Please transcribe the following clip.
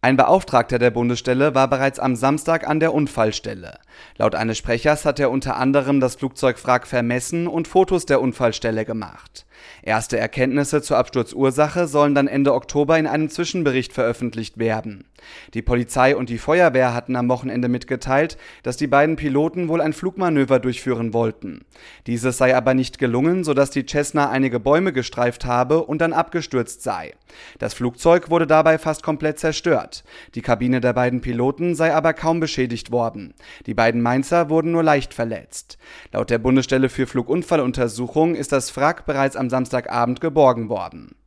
Ein Beauftragter der Bundesstelle war bereits am Samstag an der Unfallstelle. Laut eines Sprechers hat er unter anderem das Flugzeugwrack vermessen und Fotos der Unfallstelle gemacht. Erste Erkenntnisse zur Absturzursache sollen dann Ende Oktober in einem Zwischenbericht veröffentlicht werden. Die Polizei und die Feuerwehr hatten am Wochenende mitgeteilt, dass die beiden Piloten wohl ein Flugmanöver durchführen wollten. Dieses sei aber nicht gelungen, sodass die Cessna einige Bäume gestreift habe und dann abgestürzt sei. Das Flugzeug wurde dabei fast komplett zerstört. Die Kabine der beiden Piloten sei aber kaum beschädigt worden. Die beiden Mainzer wurden nur leicht verletzt. Laut der Bundesstelle für Flugunfalluntersuchung ist das Wrack bereits am Samstagabend geborgen worden.